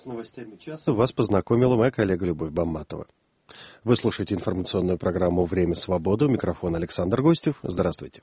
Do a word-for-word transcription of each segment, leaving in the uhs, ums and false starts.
С новостями часа вас познакомила моя коллега Любовь Бамматова. Вы слушаете информационную программу «Время свободы». У микрофона Александр Гостев. Здравствуйте.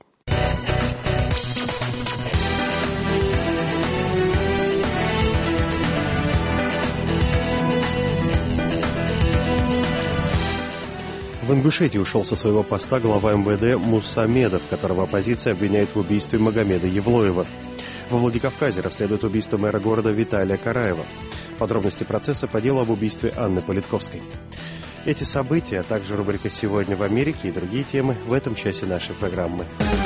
В Ингушетии ушел со своего поста глава эм вэ дэ Мусамедов, которого оппозиция обвиняет в убийстве Магомеда Евлоева. Во Владикавказе расследуют убийство мэра города Виталия Караева. Подробности процесса по делу об убийстве Анны Политковской. Эти события, а также рубрика «Сегодня в Америке» и другие темы в этом часе нашей программы.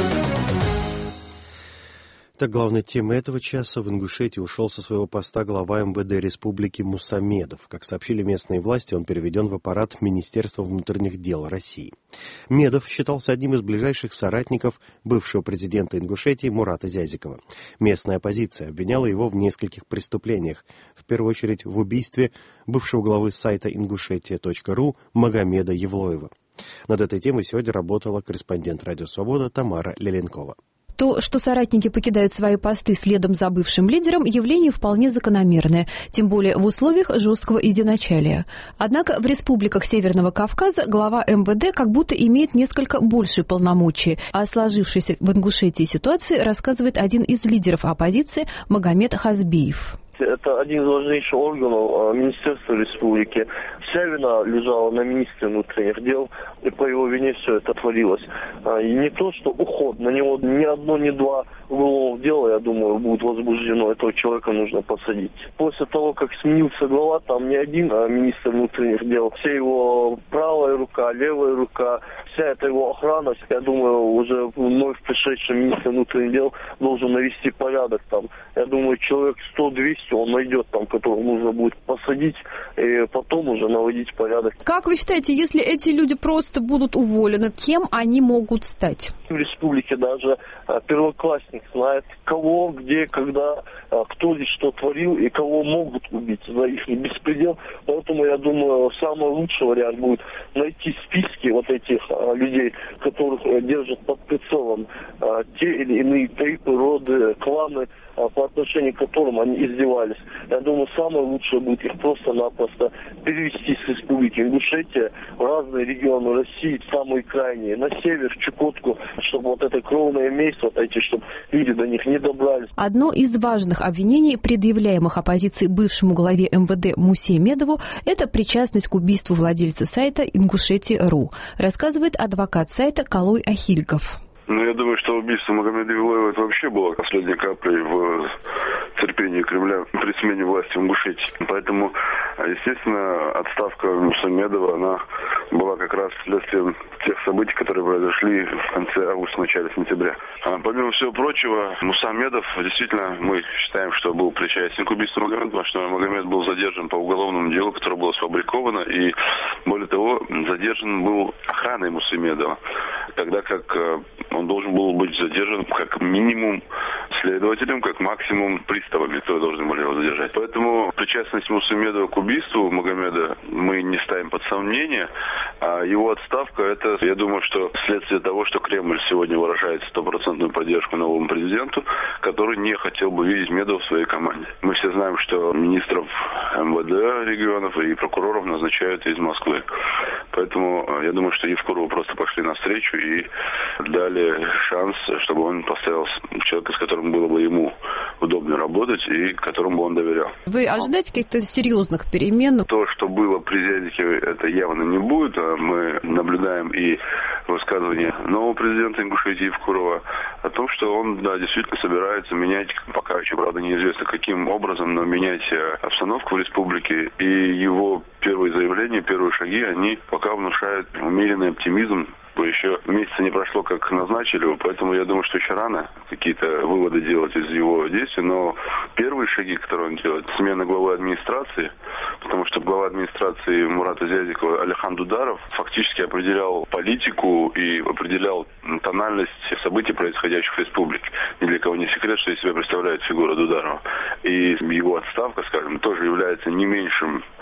Так, главной темой этого часа: в Ингушетии ушел со своего поста глава эм вэ дэ республики Мусамедов. Как сообщили местные власти, он переведен в аппарат Министерства внутренних дел России. Медов считался одним из ближайших соратников бывшего президента Ингушетии Мурата Зязикова. Местная оппозиция обвиняла его в нескольких преступлениях, в первую очередь в убийстве бывшего главы сайта ингушетия точка ру Магомеда Евлоева. Над этой темой сегодня работала корреспондент «Радио Свобода» Тамара Леленкова. То, что соратники покидают свои посты следом за бывшим лидером, явление вполне закономерное, тем более в условиях жесткого единочалия. Однако в республиках Северного Кавказа глава эм вэ дэ как будто имеет несколько большие полномочия. О сложившейся в Ингушетии ситуации рассказывает один из лидеров оппозиции Магомед Хазбиев. Это один из важнейших органов Министерства республики. Вся вина лежала на министре внутренних дел, и по его вине все это творилось. И не то, что уход, на него ни одно, ни два уголовных дела, я думаю, будут возбуждено. Этого человека нужно посадить. После того, как сменился глава, там не один а министр внутренних дел, вся его правая рука, левая рука, вся эта его охрана, я думаю, уже вновь пришедший министр внутренних дел должен навести порядок там. Я думаю, человек сто-двести он найдет там, которого нужно будет посадить, и потом уже наводить порядок. Как вы считаете, если эти люди просто будут уволены, кем они могут стать? В республике даже а, первоклассник знает, кого, где, когда, а, кто здесь что творил и кого могут убить за их беспредел. Поэтому, я думаю, самый лучший вариант будет найти списки вот этих а, людей, которых а, держат под прицелом а, те или иные тейпы, роды, кланы, а, по отношению к которым они издевались. Я думаю, самое лучшее будет их просто-напросто перевести с республики Ингушетия в разные регионы России, самые крайние, на север, в Чукотку, чтобы вот это кровное месть, вот эти, чтобы люди до них не добрались. Одно из важных обвинений, предъявляемых оппозиции бывшему главе эм вэ дэ Мусе Медову, это причастность к убийству владельца сайта ингушетия точка ру, рассказывает адвокат сайта Калой Ахильков. Ну, я думаю, что убийство Магомеда Евлоева это вообще было последней каплей в терпении Кремля при смене власти в Ингушетии. Поэтому, естественно, отставка Мусамедова, она была как раз следствием тех событий, которые произошли в конце августа, начале сентября. А помимо всего прочего, Мусамедов, действительно, мы считаем, что был причастен к убийству Магомеда, потому что Магомед был задержан по уголовному делу, которое было сфабриковано, и, более того, задержан был охраной Мусамедова, тогда как он должен был быть задержан как минимум следователем, как максимум приставами, которые должны были его задержать. Поэтому причастность Мусамедова к убийству Магомеда мы не ставим под сомнение, а его отставка — это, я думаю, что следствие того, что Кремль сегодня выражает стопроцентную поддержку новому президенту, который не хотел бы видеть Медова в своей команде. Мы все знаем, что министров эм вэ дэ регионов и прокуроров назначают из Москвы. Поэтому я думаю, что Евкурову просто пошли навстречу и дали шанс, чтобы он поставил человека, с которым было бы ему удобно работать и которому бы он доверял. Вы ожидаете каких-то серьезных перемен? То, что было при Зязике, это явно не будет. Мы наблюдаем и высказывания нового президента Ингушетии Евкурова о том, что он, да, действительно собирается менять, пока еще, правда, неизвестно каким образом, но менять обстановку в республике. И его первые заявления, первые шаги, они пока внушают умеренный оптимизм. Еще месяца не прошло, как назначили его, поэтому я думаю, что еще рано какие-то выводы делать из его действий, но первые шаги, которые он делает, смена главы администрации, потому что глава администрации Мурата Зязикова Алихан Дударов фактически определял политику и определял тональность событий, происходящих в республике. Ни для кого не секрет, что из себя представляет фигура Дударова. И его отставка, скажем, тоже является не меньшим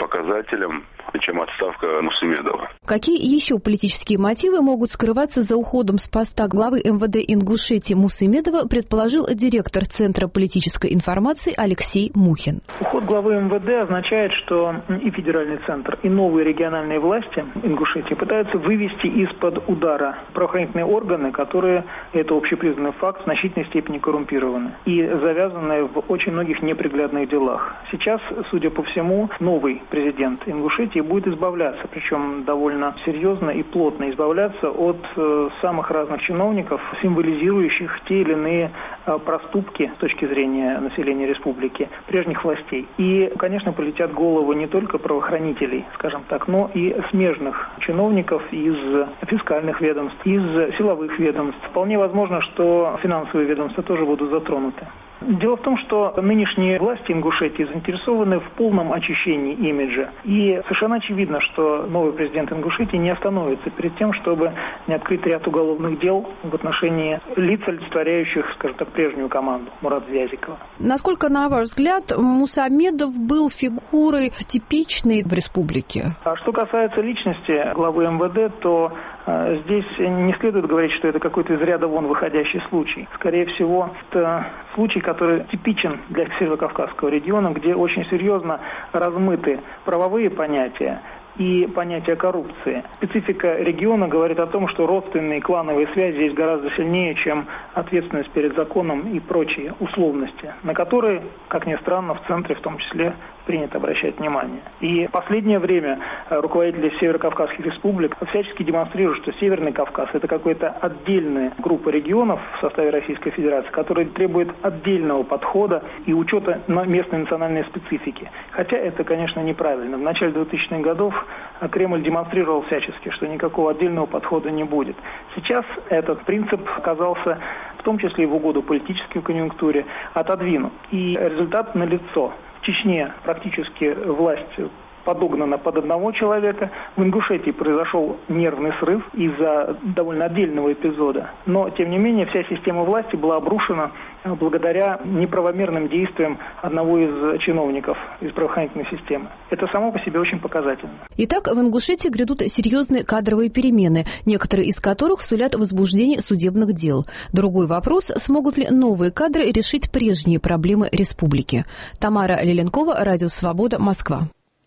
показателем, чем отставка Мусамедова. Какие еще политические мотивы могут скрываться за уходом с поста главы эм вэ дэ Ингушетии Мусамедова, предположил директор Центра политической информации Алексей Мухин. Уход главы эм вэ дэ означает, что и федеральный центр, и новые региональные власти Ингушетии пытаются вывести из-под удара правоохранительные органы, которые, это общепризнанный факт, в значительной степени коррумпированы и завязаны в очень многих неприглядных делах. Сейчас, судя по всему, новый президент Ингушетии будет избавляться, причем довольно серьезно и плотно избавляться от э, самых разных чиновников, символизирующих те или иные э, проступки с точки зрения населения республики, прежних властей. И, конечно, полетят головы не только правоохранителей, скажем так, но и смежных чиновников из фискальных ведомств, из силовых ведомств. Вполне возможно, что финансовые ведомства тоже будут затронуты. Дело в том, что нынешние власти Ингушетии заинтересованы в полном очищении имиджа. И совершенно очевидно, что новый президент Ингушетии не остановится перед тем, чтобы не открыть ряд уголовных дел в отношении лиц, олицетворяющих, скажем так, прежнюю команду Муратзиязикова. Насколько, на ваш взгляд, Мусамедов был фигурой типичной в республике? А что касается личности главы эм вэ дэ, то э, здесь не следует говорить, что это какой-то из ряда вон выходящий случай. Скорее всего, это случай, который типичен для Северо-Кавказского региона, где очень серьезно размыты правовые понятия и понятие коррупции. Специфика региона говорит о том, что родственные клановые связи здесь гораздо сильнее, чем ответственность перед законом и прочие условности, на которые, как ни странно, в центре в том числе принято обращать внимание. И в последнее время руководители северокавказских республик всячески демонстрируют, что Северный Кавказ – это какая-то отдельная группа регионов в составе Российской Федерации, которая требует отдельного подхода и учета местной национальной специфики. Хотя это, конечно, неправильно. В начале двухтысячных годов Кремль демонстрировал всячески, что никакого отдельного подхода не будет. Сейчас этот принцип оказался, в том числе и в угоду политической конъюнктуре, отодвинут. И результат налицо. В Чечне практически власть подогнана под одного человека. В Ингушетии произошел нервный срыв из-за довольно отдельного эпизода. Но, тем не менее, вся система власти была обрушена благодаря неправомерным действиям одного из чиновников из правоохранительной системы. Это само по себе очень показательно. Итак, в Ингушетии грядут серьезные кадровые перемены, некоторые из которых сулят возбуждение судебных дел. Другой вопрос, смогут ли новые кадры решить прежние проблемы республики. Тамара Леленкова, Радио Свобода, Москва.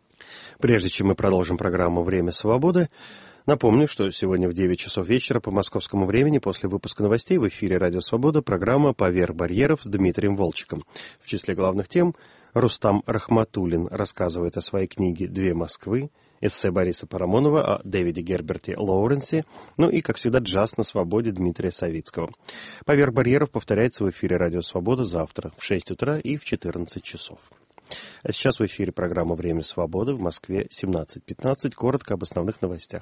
Прежде чем мы продолжим программу «Время свободы», напомню, что сегодня в девять часов вечера по московскому времени после выпуска новостей в эфире «Радио Свобода» программа «Поверх барьеров» с Дмитрием Волчиком. В числе главных тем Рустам Рахматуллин рассказывает о своей книге «Две Москвы», эссе Бориса Парамонова о Дэвиде Герберте Лоуренсе, ну и, как всегда, джаз на свободе Дмитрия Савицкого. «Поверх барьеров» повторяется в эфире «Радио Свобода» завтра в шесть утра и в четырнадцать часов. А сейчас в эфире программа «Время свободы» в Москве семнадцать пятнадцать. Коротко об основных новостях.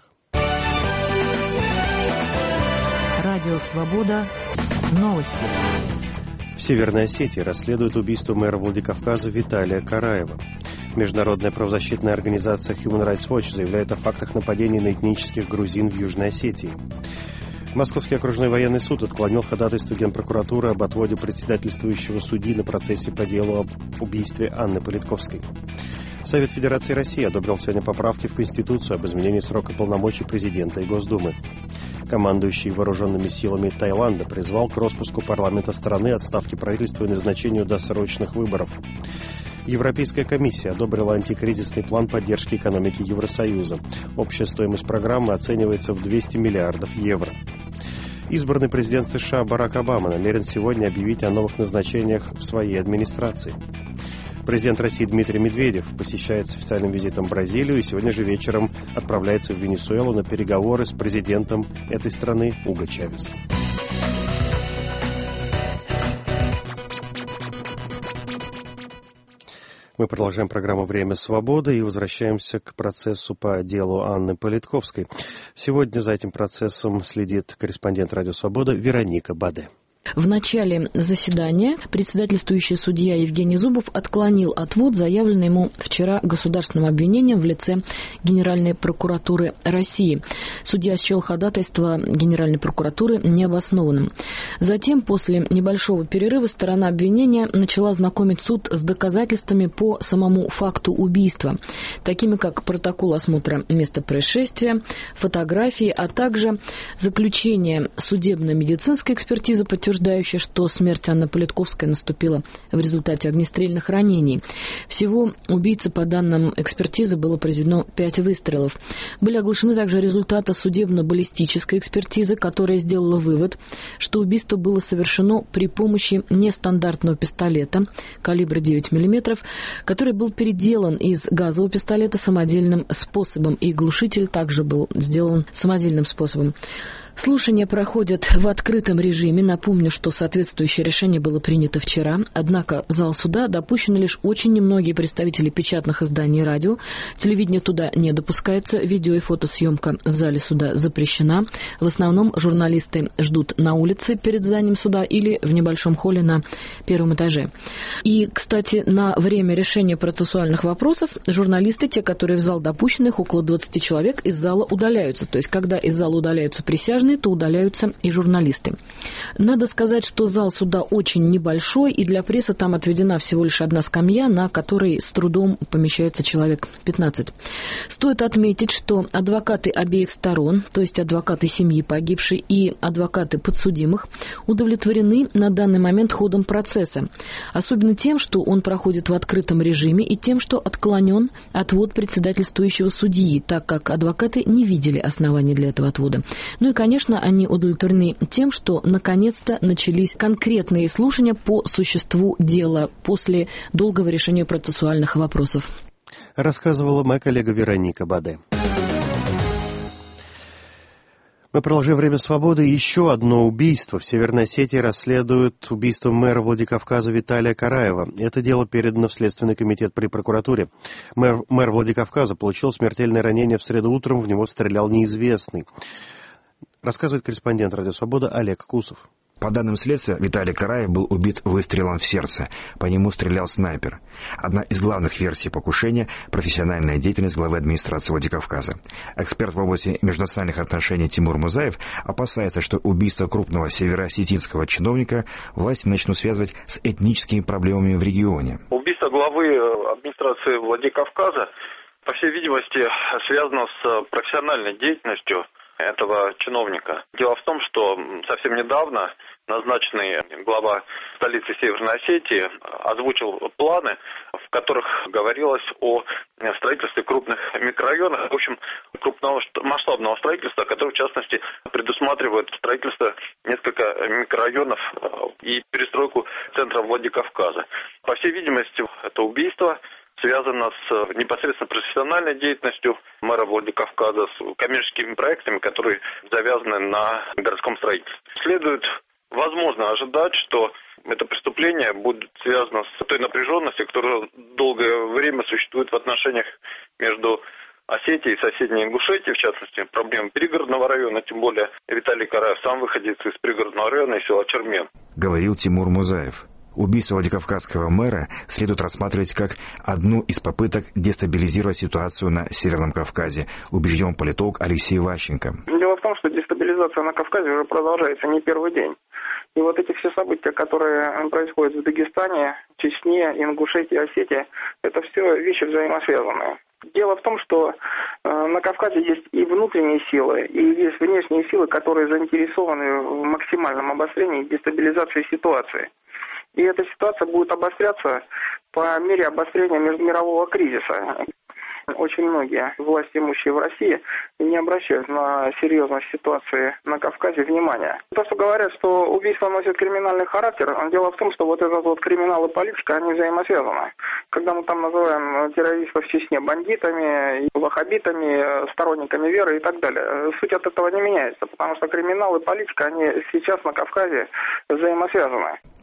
Радио «Свобода». Новости. В Северной Осетии расследуют убийство мэра Владикавказа Виталия Караева. Международная правозащитная организация Human Rights Watch заявляет о фактах нападений на этнических грузин в Южной Осетии. Московский окружной военный суд отклонил ходатайство Генпрокуратуры об отводе председательствующего судьи на процессе по делу об убийстве Анны Политковской. Совет Федерации России одобрил сегодня поправки в Конституцию об изменении срока полномочий президента и Госдумы. Командующий вооруженными силами Таиланда призвал к распуску парламента страны, отставке правительства и назначению досрочных выборов. Европейская комиссия одобрила антикризисный план поддержки экономики Евросоюза. Общая стоимость программы оценивается в двести миллиардов евро. Избранный президент США Барак Обама намерен сегодня объявить о новых назначениях в своей администрации. Президент России Дмитрий Медведев посещает с официальным визитом Бразилию и сегодня же вечером отправляется в Венесуэлу на переговоры с президентом этой страны Уго Чавес. Мы продолжаем программу «Время свободы» и возвращаемся к процессу по делу Анны Политковской. Сегодня за этим процессом следит корреспондент «Радио Свобода» Вероника Баде. В начале заседания председательствующий судья Евгений Зубов отклонил отвод, заявленный ему вчера государственным обвинением в лице Генеральной прокуратуры России. Судья счел ходатайство Генеральной прокуратуры необоснованным. Затем, после небольшого перерыва, сторона обвинения начала знакомить суд с доказательствами по самому факту убийства, такими как протокол осмотра места происшествия, фотографии, а также заключение судебно-медицинской экспертизы, подтверждающей, что смерть Анны Политковской наступила в результате огнестрельных ранений. Всего убийце, по данным экспертизы, было произведено пять выстрелов. Были оглашены также результаты судебно-баллистической экспертизы, которая сделала вывод, что убийство было совершено при помощи нестандартного пистолета калибра девять миллиметров, который был переделан из газового пистолета самодельным способом, и глушитель также был сделан самодельным способом. Слушания проходят в открытом режиме. Напомню, что соответствующее решение было принято вчера. Однако в зал суда допущены лишь очень немногие представители печатных изданий и радио. Телевидение туда не допускается. Видео и фотосъемка в зале суда запрещена. В основном журналисты ждут на улице перед зданием суда или в небольшом холле на первом этаже. И, кстати, на время решения процессуальных вопросов журналисты, те, которые в зал допущены, их около двадцати человек, из зала удаляются. То есть, когда из зала удаляются присяжные, то удаляются и журналисты. Надо сказать, что зал суда очень небольшой, и для прессы там отведена всего лишь одна скамья, на которой с трудом помещается человек пятнадцать. Стоит отметить, что адвокаты обеих сторон, то есть адвокаты семьи погибшей и адвокаты подсудимых, удовлетворены на данный момент ходом процесса. Особенно тем, что он проходит в открытом режиме, и тем, что отклонен отвод председательствующего судьи, так как адвокаты не видели оснований для этого отвода. Ну и, конечно, Конечно, они удовлетворены тем, что наконец-то начались конкретные слушания по существу дела после долгого решения процессуальных вопросов. Рассказывала моя коллега Вероника Баде. Мы продолжаем «Время свободы». Еще одно убийство. В Северной Осетии расследуют убийство мэра Владикавказа Виталия Караева. Это дело передано в Следственный комитет при прокуратуре. Мэр, мэр Владикавказа получил смертельное ранение в среду утром, в него стрелял неизвестный. Рассказывает корреспондент «Радио Свобода» Олег Кусов. По данным следствия, Виталий Караев был убит выстрелом в сердце. По нему стрелял снайпер. Одна из главных версий покушения – профессиональная деятельность главы администрации Владикавказа. Эксперт в области межнациональных отношений Тимур Музаев опасается, что убийство крупного североосетинского чиновника власти начнут связывать с этническими проблемами в регионе. Убийство главы администрации Владикавказа, по всей видимости, связано с профессиональной деятельностью этого чиновника. Дело в том, что совсем недавно назначенный глава столицы Северной Осетии озвучил планы, в которых говорилось о строительстве крупных микрорайонов, в общем, крупного масштабного строительства, которое, в частности, предусматривает строительство несколько микрорайонов и перестройку центра Владикавказа. По всей видимости, это убийство связано с непосредственно профессиональной деятельностью мэра Владикавказа, с коммерческими проектами, которые завязаны на городском строительстве. Следует, возможно, ожидать, что это преступление будет связано с той напряженностью, которая долгое время существует в отношениях между Осетией и соседней Ингушетией, в частности, проблемы пригородного района, тем более Виталий Караев сам выходит из пригородного района, из села Чермен. Говорил Тимур Музаев. Убийство владикавказского мэра следует рассматривать как одну из попыток дестабилизировать ситуацию на Северном Кавказе, убежден политолог Алексей Ващенко. Дело в том, что дестабилизация на Кавказе уже продолжается не первый день. И вот эти все события, которые происходят в Дагестане, Чечне, Ингушетии, Осетии, это все вещи взаимосвязанные. Дело в том, что э, на Кавказе есть и внутренние силы, и есть внешние силы, которые заинтересованы в максимальном обострении и дестабилизации ситуации. И эта ситуация будет обостряться по мере обострения междумирового кризиса. Очень многие власти имущие в России не обращают на серьезность ситуации на Кавказе внимания. То, что говорят, что убийство носит криминальный характер, дело в том, что вот этот вот криминал и политика, они взаимосвязаны. Когда мы там называем террористов в Чечне бандитами, ваххабитами, сторонниками веры и так далее, суть от этого не меняется, потому что криминал и политика, они сейчас на Кавказе взаимосвязаны.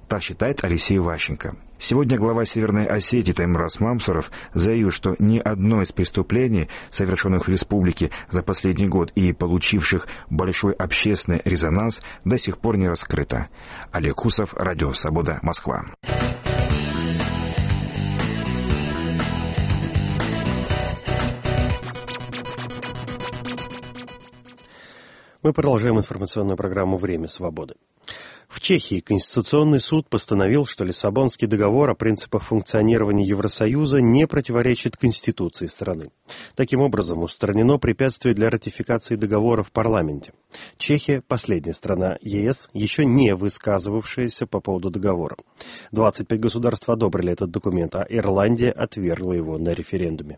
Так считает Алексей Ващенко. Сегодня глава Северной Осетии Таймураз Мамсуров заявил, что ни одно из преступлений, совершенных в республике за последний год и получивших большой общественный резонанс, до сих пор не раскрыто. Олег Кусов, Радио Свобода, Москва. Мы продолжаем информационную программу «Время свободы». В Чехии Конституционный суд постановил, что Лиссабонский договор о принципах функционирования Евросоюза не противоречит Конституции страны. Таким образом, устранено препятствие для ратификации договора в парламенте. Чехия – последняя страна ЕС, еще не высказывавшаяся по поводу договора. двадцать пять государств одобрили этот документ, а Ирландия отвергла его на референдуме.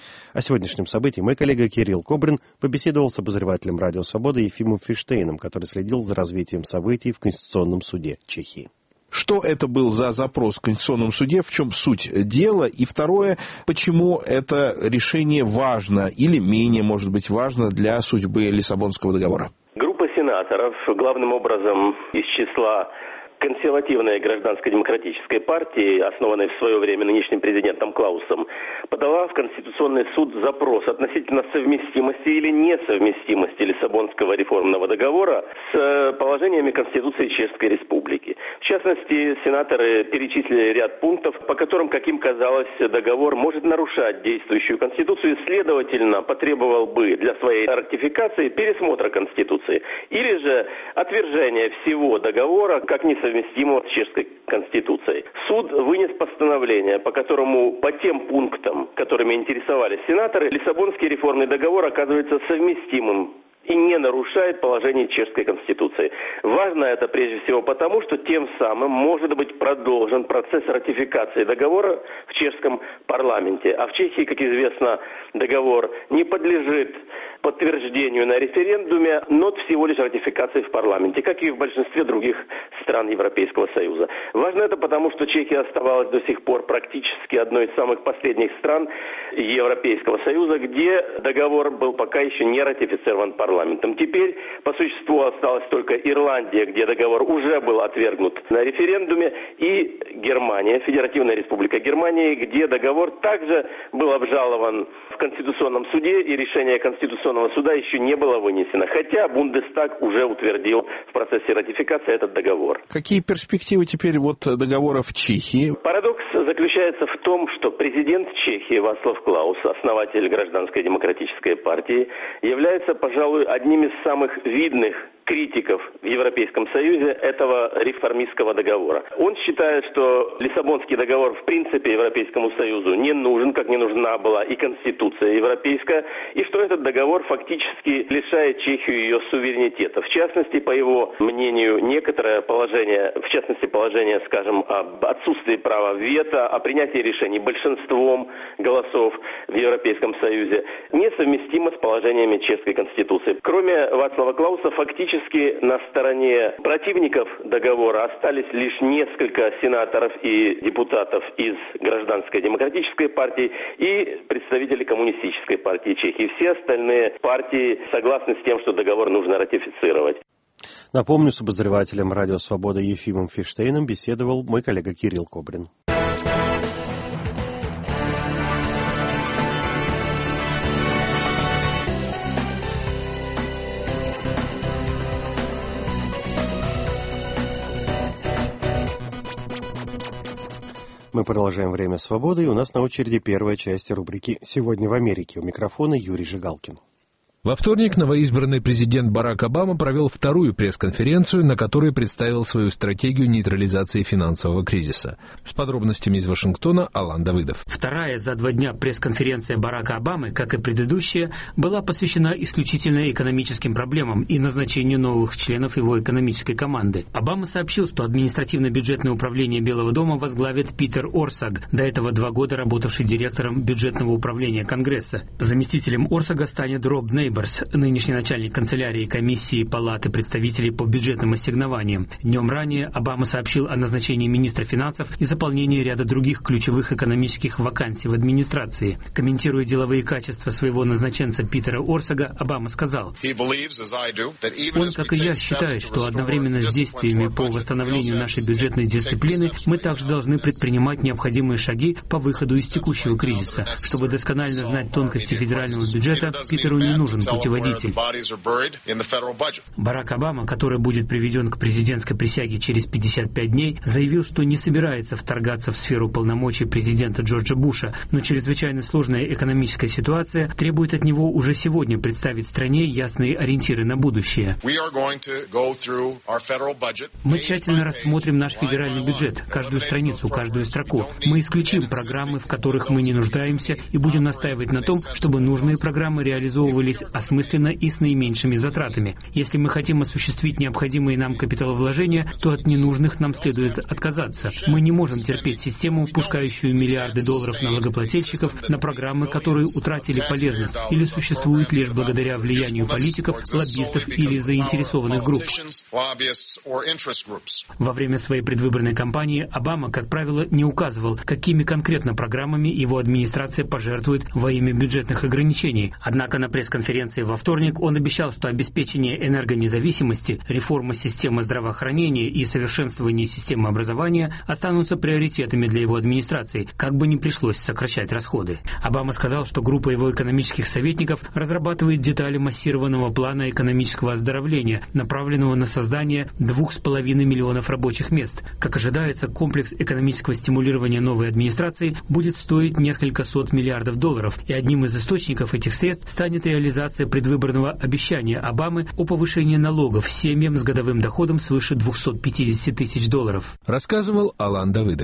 О сегодняшнем событии мой коллега Кирилл Кобрин побеседовал с обозревателем «Радио Свобода» Ефимом Фиштейном, который следил за развитием событий в Конституционном суде Чехии. Что это был за запрос в Конституционном суде, в чем суть дела? И второе, почему это решение важно или менее, может быть, важно для судьбы Лиссабонского договора? Группа сенаторов, главным образом из числа консервативной гражданско-демократической партии, основанной в свое время нынешним президентом Клаусом, подала в Конституционный суд запрос относительно совместимости или несовместимости Лиссабонского реформного договора с положениями Конституции Чешской Республики. В частности, сенаторы перечислили ряд пунктов, по которым, как им казалось, договор может нарушать действующую Конституцию и, следовательно, потребовал бы для своей ратификации пересмотра Конституции или же отвержения всего договора как несовместимого совместимого с Чешской Конституцией. Суд вынес постановление, по которому по тем пунктам, которыми интересовались сенаторы, Лиссабонский реформный договор оказывается совместимым и не нарушает положений Чешской Конституции. Важно это прежде всего потому, что тем самым может быть продолжен процесс ратификации договора в чешском парламенте. А в Чехии, как известно, договор не подлежит подтверждению на референдуме, но всего лишь ратификации в парламенте, как и в большинстве других стран Европейского Союза. Важно это потому, что Чехия оставалась до сих пор практически одной из самых последних стран Европейского Союза, где договор был пока еще не ратифицирован парламентом. Теперь, по существу, осталась только Ирландия, где договор уже был отвергнут на референдуме, и Германия, Федеративная Республика Германии, где договор также был обжалован в Конституционном суде, и решение Конституционного суда еще не было вынесено, хотя Бундестаг уже утвердил в процессе ратификации этот договор. Какие перспективы теперь вот договора в Чехии? Парадокс заключается в том, что президент Чехии Вацлав Клаус, основатель Гражданской демократической партии, является, пожалуй, одним из самых видных критиков в Европейском Союзе этого реформистского договора. Он считает, что Лиссабонский договор в принципе Европейскому Союзу не нужен, как не нужна была и Конституция европейская, и что этот договор фактически лишает Чехию ее суверенитета. В частности, по его мнению, некоторое положение, в частности положение, скажем, об отсутствии права вето, о принятии решений большинством голосов в Европейском Союзе, несовместимо с положениями Чешской Конституции. Кроме Вацлава Клауса, фактически на стороне противников договора остались лишь несколько сенаторов и депутатов из Гражданской демократической партии и представители Коммунистической партии Чехии. Все остальные партии согласны с тем, что договор нужно ратифицировать. Напомню, с обозревателем «Радио Свобода» Ефимом Фиштейном беседовал мой коллега Кирилл Кобрин. Мы продолжаем «Время свободы», и у нас на очереди первая часть рубрики «Сегодня в Америке». У микрофона Юрий Жигалкин. Во вторник новоизбранный президент Барак Обама провел вторую пресс-конференцию, на которой представил свою стратегию нейтрализации финансового кризиса. С подробностями из Вашингтона Алан Давыдов. Вторая за два дня пресс-конференция Барака Обамы, как и предыдущая, была посвящена исключительно экономическим проблемам и назначению новых членов его экономической команды. Обама сообщил, что административно-бюджетное управление Белого дома возглавит Питер Орсаг, до этого два года работавший директором бюджетного управления Конгресса. Заместителем Орсага станет Роб Нейбл, Нейборс, нынешний начальник канцелярии комиссии Палаты представителей по бюджетным ассигнованиям. Днем ранее Обама сообщил о назначении министра финансов и заполнении ряда других ключевых экономических вакансий в администрации. Комментируя деловые качества своего назначенца Питера Орсага, Обама сказал: «Он, как и я, считает, что одновременно с действиями по восстановлению нашей бюджетной дисциплины мы также должны предпринимать необходимые шаги по выходу из текущего кризиса. Чтобы досконально знать тонкости федерального бюджета, Питеру не нужен путеводитель». Барак Обама, который будет приведен к президентской присяге через пятьдесят пять дней, заявил, что не собирается вторгаться в сферу полномочий президента Джорджа Буша, но чрезвычайно сложная экономическая ситуация требует от него уже сегодня представить стране ясные ориентиры на будущее. Мы тщательно рассмотрим наш федеральный бюджет, каждую страницу, каждую строку. Мы исключим программы, в которых мы не нуждаемся, и будем настаивать на том, чтобы нужные программы реализовывались осмысленно и с наименьшими затратами. Если мы хотим осуществить необходимые нам капиталовложения, то от ненужных нам следует отказаться. Мы не можем терпеть систему, впускающую миллиарды долларов налогоплательщиков на программы, которые утратили полезность или существуют лишь благодаря влиянию политиков, лоббистов или заинтересованных групп. Во время своей предвыборной кампании Обама, как правило, не указывал, какими конкретно программами его администрация пожертвует во имя бюджетных ограничений. Однако на пресс-конференции во вторник он обещал, что обеспечение энергонезависимости, реформа системы здравоохранения и совершенствование системы образования останутся приоритетами для его администрации, как бы ни пришлось сокращать расходы. Обама сказал, что группа его экономических советников разрабатывает детали массированного плана экономического оздоровления, направленного на создание двух с половиной миллионов рабочих мест. Как ожидается, комплекс экономического стимулирования новой администрации будет стоить несколько сот миллиардов долларов, и одним из источников этих средств станет реализация предвыборного обещания Обамы о повышении налогов семьям с годовым доходом свыше двести пятьдесят тысяч долларов. Рассказывал Алан Давыдов.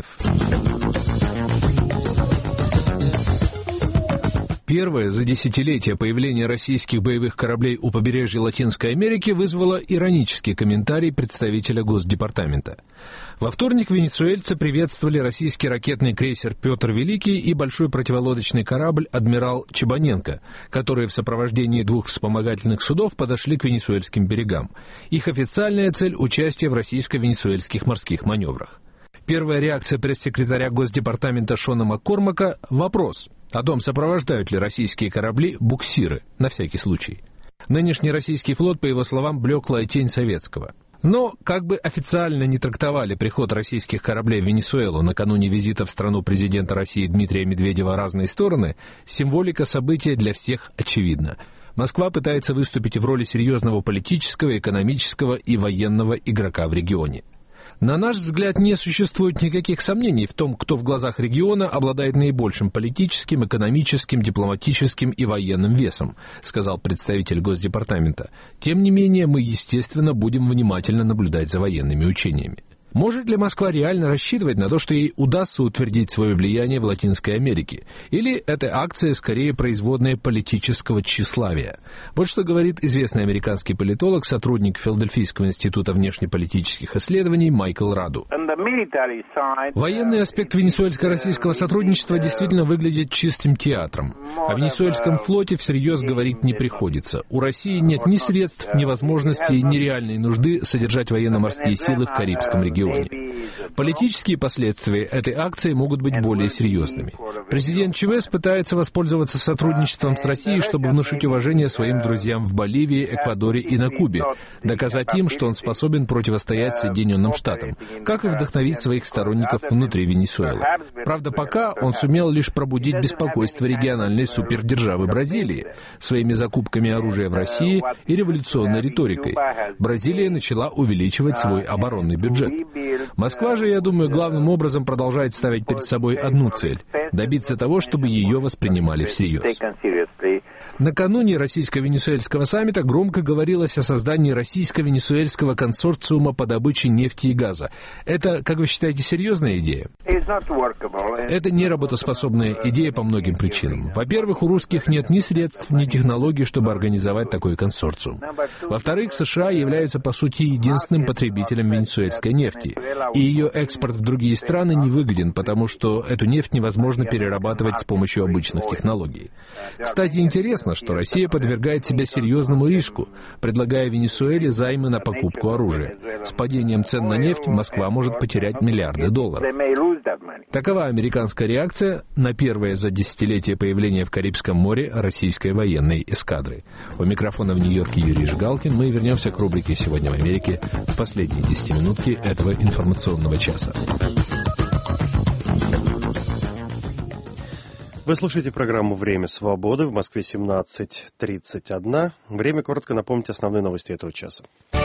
Первое за десятилетие появление российских боевых кораблей у побережья Латинской Америки вызвало иронический комментарий представителя Госдепартамента. Во вторник венесуэльцы приветствовали российский ракетный крейсер «Петр Великий» и большой противолодочный корабль «Адмирал Чебаненко», которые в сопровождении двух вспомогательных судов подошли к венесуэльским берегам. Их официальная цель – участие в российско-венесуэльских морских маневрах. Первая реакция пресс-секретаря Госдепартамента Шона Маккормака – вопрос о том, сопровождают ли российские корабли буксиры, на всякий случай. Нынешний российский флот, по его словам, блеклая тень советского. Но, как бы официально не трактовали приход российских кораблей в Венесуэлу накануне визита в страну президента России Дмитрия Медведева разные стороны, символика события для всех очевидна. Москва пытается выступить в роли серьезного политического, экономического и военного игрока в регионе. На наш взгляд, не существует никаких сомнений в том, кто в глазах региона обладает наибольшим политическим, экономическим, дипломатическим и военным весом, сказал представитель Госдепартамента. Тем не менее, мы, естественно, будем внимательно наблюдать за военными учениями. Может ли Москва реально рассчитывать на то, что ей удастся утвердить свое влияние в Латинской Америке? Или эта акция скорее производная политического тщеславия? Вот что говорит известный американский политолог, сотрудник Филадельфийского института внешнеполитических исследований Майкл Раду. Военный аспект венесуэльско-российского сотрудничества действительно выглядит чистым театром. О венесуэльском флоте всерьез говорить не приходится. У России нет ни средств, ни возможностей, ни реальной нужды содержать военно-морские силы в Карибском регионе. Политические последствия этой акции могут быть более серьезными. Президент Чавес пытается воспользоваться сотрудничеством с Россией, чтобы внушить уважение своим друзьям в Боливии, Эквадоре и на Кубе, доказать им, что он способен противостоять Соединенным Штатам, как и вдохновить своих сторонников внутри Венесуэлы. Правда, пока он сумел лишь пробудить беспокойство региональной супердержавы Бразилии своими закупками оружия в России и революционной риторикой. Бразилия начала увеличивать свой оборонный бюджет. Москва же, я думаю, главным образом продолжает ставить перед собой одну цель – добиться того, чтобы ее воспринимали всерьез. Накануне российско-венесуэльского саммита громко говорилось о создании российско-венесуэльского консорциума по добыче нефти и газа. Это, как вы считаете, серьезная идея? Это не работоспособная идея по многим причинам. Во-первых, у русских нет ни средств, ни технологий, чтобы организовать такой консорциум. Во-вторых, США являются, по сути, единственным потребителем венесуэльской нефти, и ее экспорт в другие страны невыгоден, потому что эту нефть невозможно перерабатывать с помощью обычных технологий. Кстати, интересно, что Россия подвергает себя серьезному риску, предлагая Венесуэле займы на покупку оружия. С падением цен на нефть Москва может потерять миллиарды долларов. Такова американская реакция на первое за десятилетие появления в Карибском море российской военной эскадры. У микрофона в Нью-Йорке Юрий Жигалкин. Мы вернемся к рубрике «Сегодня в Америке» в последние десятиминутки этого информационного часа. Вы слушаете программу «Время свободы». В Москве семнадцать тридцать один. Время коротко напомнить основные новости этого часа.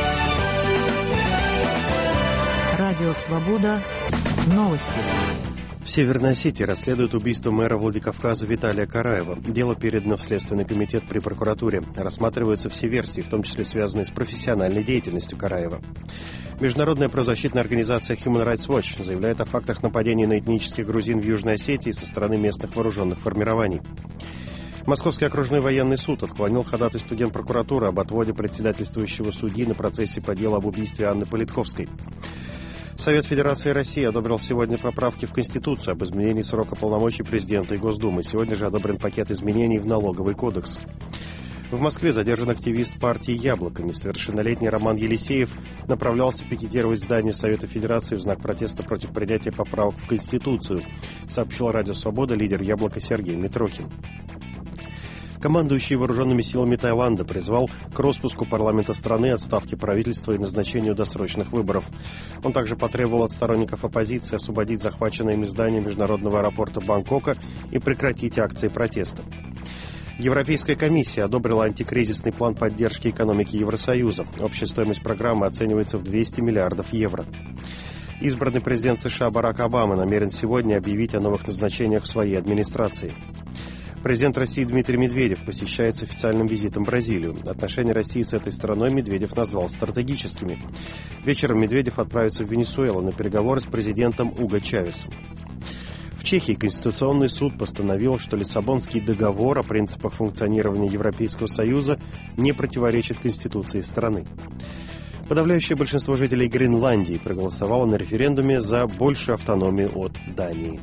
Радио «Свобода». Новости. В Северной Осетии расследуют убийство мэра Владикавказа Виталия Караева. Дело передано в Следственный комитет при прокуратуре. Рассматриваются все версии, в том числе связанные с профессиональной деятельностью Караева. Международная правозащитная организация Human Rights Watch заявляет о фактах нападений на этнических грузин в Южной Осетии со стороны местных вооруженных формирований. Московский окружной военный суд отклонил ходатайство Генпрокуратуры об отводе председательствующего судьи на процессе по делу об убийстве Анны Политковской. Совет Федерации России одобрил сегодня поправки в Конституцию об изменении срока полномочий президента и Госдумы. Сегодня же одобрен пакет изменений в налоговый кодекс. В Москве задержан активист партии «Яблоко». Несовершеннолетний Роман Елисеев направлялся пикетировать здание Совета Федерации в знак протеста против принятия поправок в Конституцию, сообщил Радио Свобода лидер «Яблока» Сергей Митрохин. Командующий вооруженными силами Таиланда призвал к распуску парламента страны, отставке правительства и назначению досрочных выборов. Он также потребовал от сторонников оппозиции освободить захваченное ими здание международного аэропорта Бангкока и прекратить акции протеста. Европейская комиссия одобрила антикризисный план поддержки экономики Евросоюза. Общая стоимость программы оценивается в двести миллиардов евро. Избранный президент США Барак Обама намерен сегодня объявить о новых назначениях в своей администрации. Президент России Дмитрий Медведев посещает с официальным визитом Бразилию. Отношения России с этой страной Медведев назвал стратегическими. Вечером Медведев отправится в Венесуэлу на переговоры с президентом Уго Чавесом. В Чехии Конституционный суд постановил, что Лиссабонский договор о принципах функционирования Европейского Союза не противоречит Конституции страны. Подавляющее большинство жителей Гренландии проголосовало на референдуме за большую автономию от Дании.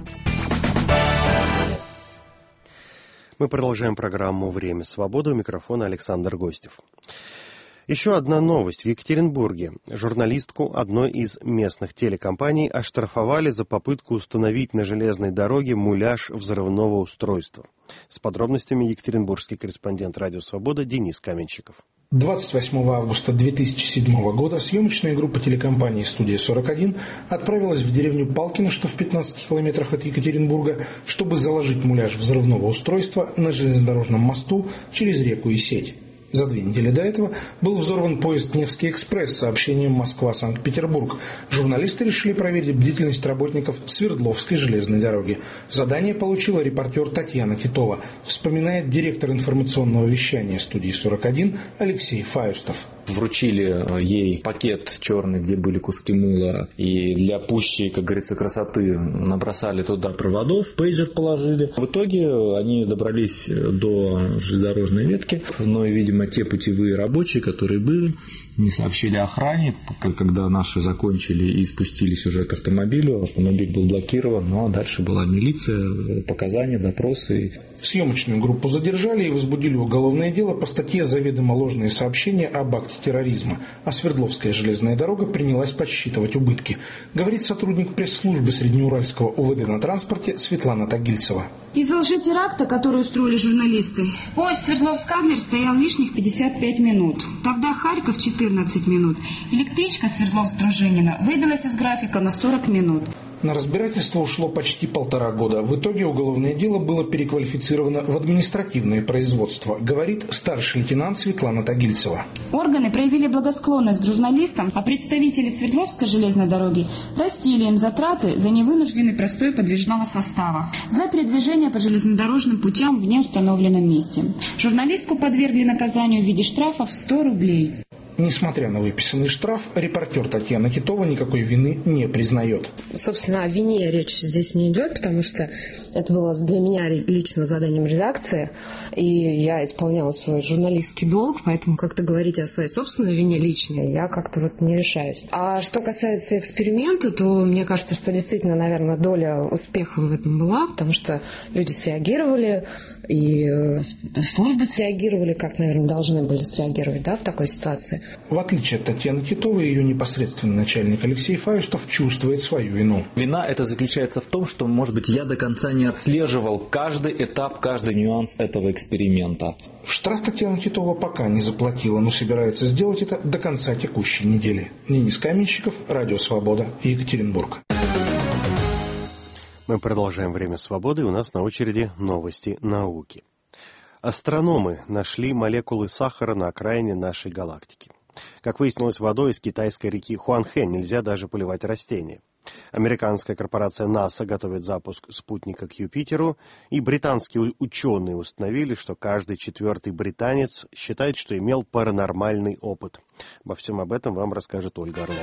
Мы продолжаем программу «Время свободы». У микрофона Александр Гостев. Еще одна новость. В Екатеринбурге журналистку одной из местных телекомпаний оштрафовали за попытку установить на железной дороге муляж взрывного устройства. С подробностями екатеринбургский корреспондент «Радио Свобода» Денис Каменщиков. двадцать восьмого августа две тысячи седьмого года съемочная группа телекомпании «Студия сорок один» отправилась в деревню Палкино, что в пятнадцати километрах от Екатеринбурга, чтобы заложить муляж взрывного устройства на железнодорожном мосту через реку Исеть. За две недели до этого был взорван поезд «Невский экспресс» с сообщением «Москва-Санкт-Петербург». Журналисты решили проверить бдительность работников Свердловской железной дороги. Задание получила репортер Татьяна Титова, вспоминает директор информационного вещания студии сорок один Алексей Фаюстов. Вручили ей пакет черный, где были куски мыла, и для пущей, как говорится, красоты набросали туда проводов, пейджер положили. В итоге они добрались до железнодорожной ветки, но, видимо, те путевые рабочие, которые были, не сообщили охране, когда наши закончили и спустились уже к автомобилю. Автомобиль был блокирован, но дальше была милиция, показания, допросы. Съемочную группу задержали и возбудили уголовное дело по статье «Заведомо ложные сообщения об акте терроризма», а Свердловская железная дорога принялась подсчитывать убытки, говорит сотрудник пресс-службы Среднеуральского УВД на транспорте Светлана Тагильцева. Из-за лжетеракта, который устроили журналисты, поезд Свердловск-Адлер стоял лишних пятьдесят пять минут. Тогда Харьков четырнадцать минут. Электричка Свердловск-Дружинина выбилась из графика на сорок минут. На разбирательство ушло почти полтора года. В итоге уголовное дело было переквалифицировано в административное производство, говорит старший лейтенант Светлана Тагильцева. Органы проявили благосклонность к журналистам, а представители Свердловской железной дороги простили им затраты за невынужденный простой подвижного состава, за передвижение по железнодорожным путям в неустановленном месте. Журналистку подвергли наказанию в виде штрафов в сто рублей. Несмотря на выписанный штраф, репортер Татьяна Титова никакой вины не признает. Собственно, о вине речь здесь не идет, потому что это было для меня лично заданием редакции, и я исполняла свой журналистский долг, поэтому как-то говорить о своей собственной вине личной я как-то вот не решаюсь. А что касается эксперимента, то мне кажется, что действительно, наверное, доля успеха в этом была, потому что люди среагировали, и службы среагировали, как, наверное, должны были среагировать, да, в такой ситуации. В отличие от Татьяны Титовой, ее непосредственный начальник Алексей Фаистов чувствует свою вину. Вина это заключается в том, что, может быть, я до конца не отслеживал каждый этап, каждый нюанс этого эксперимента. Штраф Татьяна Титова пока не заплатила, но собирается сделать это до конца текущей недели. Денис Каменщиков, Радио Свобода, Екатеринбург. Мы продолжаем «Время свободы», у нас на очереди новости науки. Астрономы нашли молекулы сахара на окраине нашей галактики. Как выяснилось, водой из китайской реки Хуанхэ нельзя даже поливать растения. Американская корпорация НАСА готовит запуск спутника к Юпитеру, и британские ученые установили, что каждый четвертый британец считает, что имел паранормальный опыт. Обо всем об этом вам расскажет Ольга Орлова.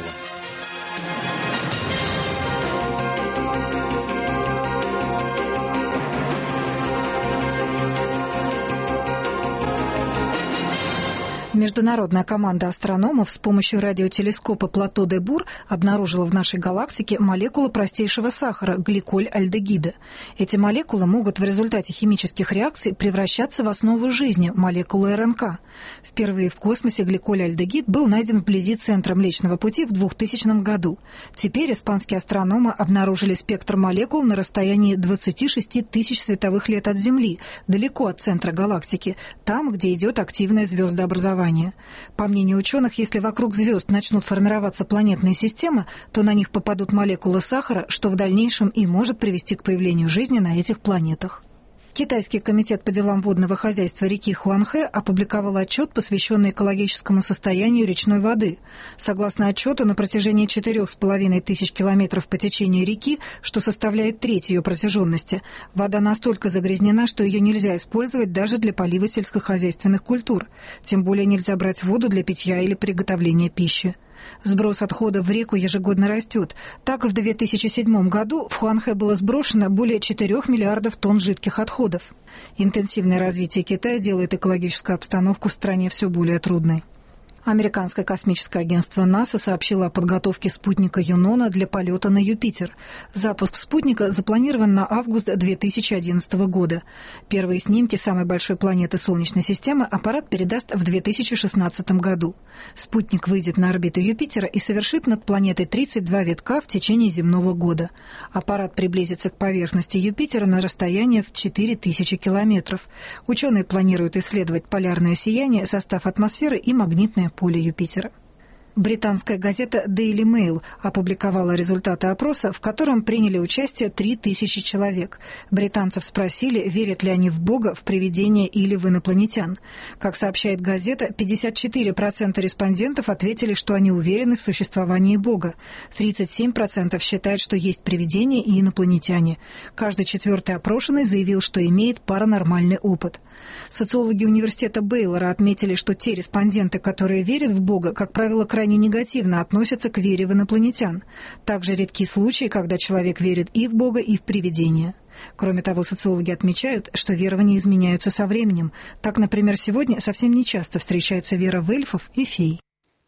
Международная команда астрономов с помощью радиотелескопа Плато-де-Бур обнаружила в нашей галактике молекулы простейшего сахара – гликоль-альдегида. Эти молекулы могут в результате химических реакций превращаться в основу жизни – молекулы эр эн ка. Впервые в космосе гликоль-альдегид был найден вблизи центра Млечного Пути в двухтысячном году. Теперь испанские астрономы обнаружили спектр молекул на расстоянии двадцати шести тысяч световых лет от Земли, далеко от центра галактики, там, где идет активное звездообразование. По мнению ученых, если вокруг звезд начнут формироваться планетные системы, то на них попадут молекулы сахара, что в дальнейшем и может привести к появлению жизни на этих планетах. Китайский комитет по делам водного хозяйства реки Хуанхэ опубликовал отчет, посвященный экологическому состоянию речной воды. Согласно отчету, на протяжении четырех с половиной тысяч километров по течению реки, что составляет треть ее протяженности, вода настолько загрязнена, что ее нельзя использовать даже для полива сельскохозяйственных культур. Тем более нельзя брать воду для питья или приготовления пищи. Сброс отходов в реку ежегодно растет. Так, в две тысячи седьмом году в Хуанхэ было сброшено более четырёх миллиардов тонн жидких отходов. Интенсивное развитие Китая делает экологическую обстановку в стране все более трудной. Американское космическое агентство НАСА сообщило о подготовке спутника Юнона для полета на Юпитер. Запуск спутника запланирован на август две тысячи одиннадцатого года. Первые снимки самой большой планеты Солнечной системы аппарат передаст в две тысячи шестнадцатом году. Спутник выйдет на орбиту Юпитера и совершит над планетой тридцать два витка в течение земного года. Аппарат приблизится к поверхности Юпитера на расстояние в четыре тысячи километров. Ученые планируют исследовать полярное сияние, состав атмосферы и магнитное поле Юпитера. Британская газета Daily Mail опубликовала результаты опроса, в котором приняли участие три тысячи человек. Британцев спросили, верят ли они в Бога, в привидения или в инопланетян. Как сообщает газета, пятьдесят четыре процента респондентов ответили, что они уверены в существовании Бога. тридцать семь процентов считают, что есть привидения и инопланетяне. Каждый четвертый опрошенный заявил, что имеет паранормальный опыт. Социологи университета Бейлора отметили, что те респонденты, которые верят в Бога, как правило, крайне негативно относятся к вере в инопланетян. Также редки случаи, когда человек верит и в Бога, и в привидения. Кроме того, социологи отмечают, что верования изменяются со временем. Так, например, сегодня совсем нечасто встречается вера в эльфов и фей.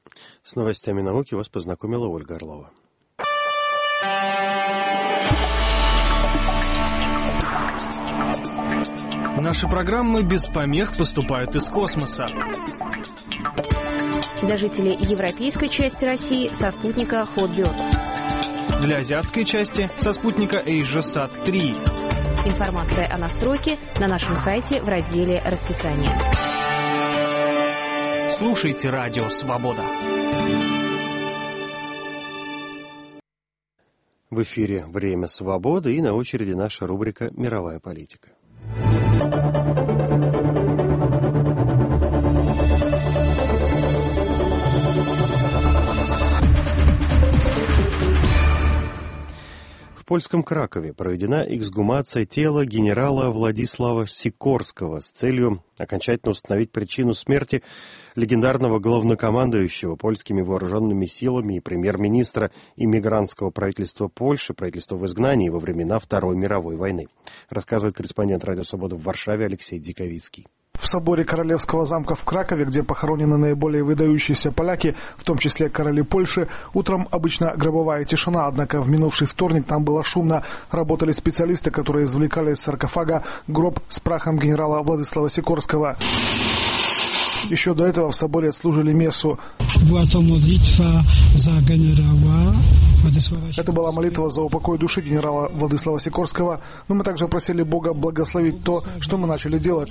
С новостями науки вас познакомила Ольга Орлова. Наши программы без помех поступают из космоса. Для жителей европейской части России со спутника Hotbird. Для азиатской части со спутника AsiaSat три. Информация о настройке на нашем сайте в разделе «Расписание». Слушайте Радио Свобода. В эфире «Время свободы» и на очереди наша рубрика «Мировая политика». В польском Кракове проведена эксгумация тела генерала Владислава Сикорского с целью окончательно установить причину смерти легендарного главнокомандующего польскими вооруженными силами и премьер-министра иммигрантского правительства Польши, правительства в изгнании во времена Второй мировой войны, рассказывает корреспондент Радио Свобода в Варшаве Алексей Диковицкий. В соборе Королевского замка в Кракове, где похоронены наиболее выдающиеся поляки, в том числе короли Польши, утром обычно гробовая тишина, однако в минувший вторник там было шумно. Работали специалисты, которые извлекали из саркофага гроб с прахом генерала Владислава Сикорского. Еще до этого в соборе отслужили мессу. Это была молитва за упокой души генерала Владислава Сикорского, но мы также просили Бога благословить то, что мы начали делать,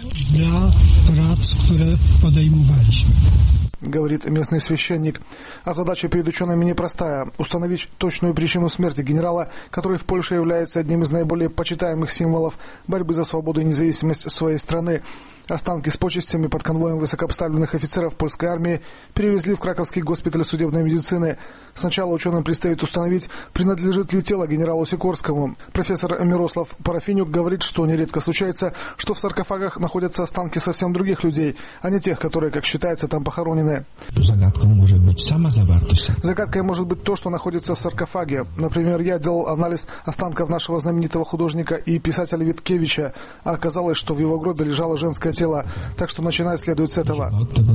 говорит местный священник. А задача перед учеными непростая – установить точную причину смерти генерала, который в Польше является одним из наиболее почитаемых символов борьбы за свободу и независимость своей страны. Останки с почестями под конвоем высокопоставленных офицеров польской армии перевезли в Краковский госпиталь судебной медицины. Сначала ученым предстоит установить, принадлежит ли тело генералу Сикорскому. Профессор Мирослав Парафинюк говорит, что нередко случается, что в саркофагах находятся останки совсем других людей, а не тех, которые, как считается, там похоронены. Загадкой может быть сама завартость. Загадкой может быть то, что находится в саркофаге. Например, я делал анализ останков нашего знаменитого художника и писателя Виткевича, а оказалось, что в его гробе лежало женское тело, так что начинать следует с этого.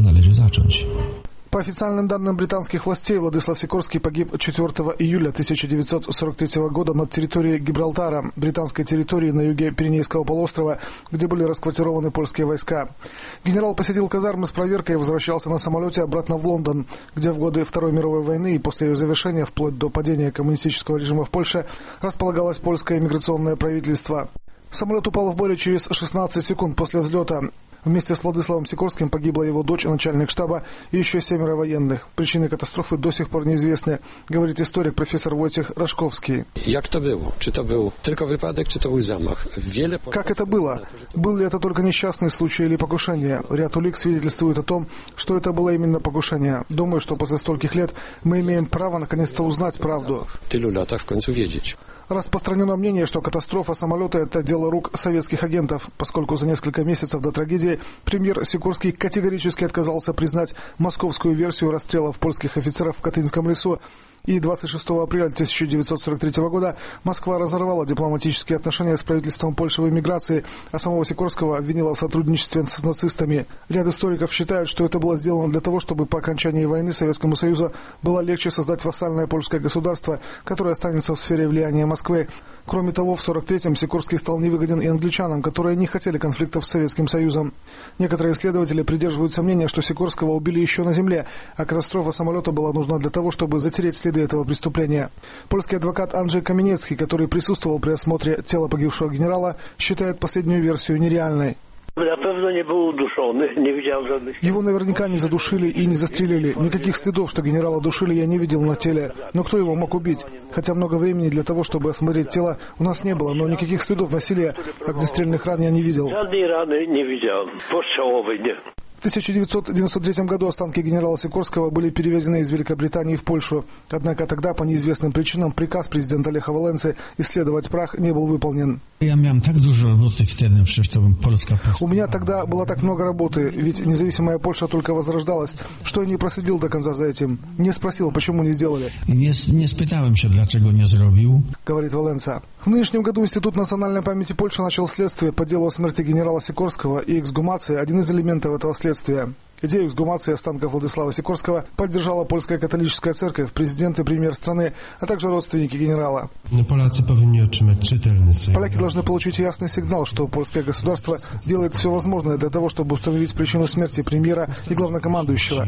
По официальным данным британских властей, Владислав Сикорский погиб четвёртого июля тысяча девятьсот сорок третьего года над территорией Гибралтара, британской территории на юге Пиренейского полуострова, где были расквартированы польские войска. Генерал посетил казармы с проверкой и возвращался на самолете обратно в Лондон, где в годы Второй мировой войны и после ее завершения, вплоть до падения коммунистического режима в Польше, располагалось польское иммиграционное правительство. Самолет упал в море через шестнадцать секунд после взлета. Вместе с Владиславом Сикорским погибла его дочь, начальник штаба, и еще семеро военных. Причины катастрофы до сих пор неизвестны, говорит историк профессор Войтех Рашковский. Как это было? Чи это был только выпадок, чи это был замах? Как это было? Был ли это только несчастный случай или покушение? Ряд улик свидетельствует о том, что это было именно покушение. Думаю, что после стольких лет мы имеем право наконец-то узнать правду. Тылу летах в конце видеть. Распространено мнение, что катастрофа самолета – это дело рук советских агентов, поскольку за несколько месяцев до трагедии премьер Сикорский категорически отказался признать московскую версию расстрелов польских офицеров в Катынском лесу. И двадцать шестого апреля тысяча девятьсот сорок третьего года Москва разорвала дипломатические отношения с правительством Польши в эмиграции, а самого Сикорского обвинила в сотрудничестве с нацистами. Ряд историков считают, что это было сделано для того, чтобы по окончании войны Советскому Союзу было легче создать вассальное польское государство, которое останется в сфере влияния Москвы. Кроме того, в сорок третьем Сикорский стал невыгоден и англичанам, которые не хотели конфликтов с Советским Союзом. Некоторые исследователи придерживаются мнения, что Сикорского убили еще на земле, а катастрофа самолета была нужна для того, чтобы затереть следы этого преступления. Польский адвокат Анджей Каменецкий, который присутствовал при осмотре тела погибшего генерала, считает последнюю версию нереальной. Его наверняка не задушили и не застрелили. Никаких следов, что генерала душили, я не видел на теле. Но кто его мог убить? Хотя много времени для того, чтобы осмотреть тело, у нас не было, но никаких следов насилия, огнестрельных ран я не видел. В тысяча девятьсот девяносто третьем году останки генерала Сикорского были перевезены из Великобритании в Польшу. Однако тогда по неизвестным причинам приказ президента Леха Валенсы исследовать прах не был выполнен. У меня тогда было так много работы, ведь независимая Польша только возрождалась, что я не проследил до конца за этим. Не спросил, почему не сделали. Не, не спытałem się, dlaczego nie zrobił, говорит Валенса. В нынешнем году Институт национальной памяти Польши начал следствие по делу о смерти генерала Сикорского, и эксгумация – один из элементов этого следствия. Идею эксгумации останков Владислава Сикорского поддержала польская католическая церковь, президент и премьер страны, а также родственники генерала. Поляки должны получить ясный сигнал, что польское государство делает все возможное для того, чтобы установить причину смерти премьера и главнокомандующего,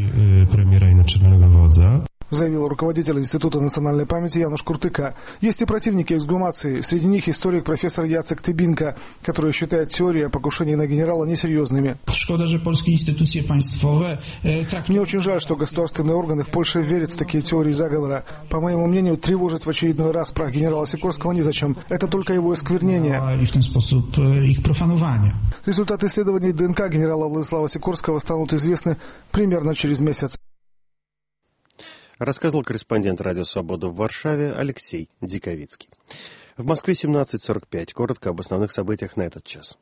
заявил руководитель Института национальной памяти Януш Куртыка. Есть и противники эксгумации. Среди них историк профессор Яцек Тыбинко, который считает теории о покушении на генерала несерьезными. Мне очень жаль, что государственные органы в Польше верят в такие теории заговора. По моему мнению, тревожить в очередной раз прах генерала Сикорского незачем. Это только его осквернение. Результаты исследований ДНК генерала Владислава Сикорского станут известны примерно через месяц. Рассказывал корреспондент «Радио Свобода» в Варшаве Алексей Диковицкий. В Москве семнадцать сорок пять. Коротко об основных событиях на этот час.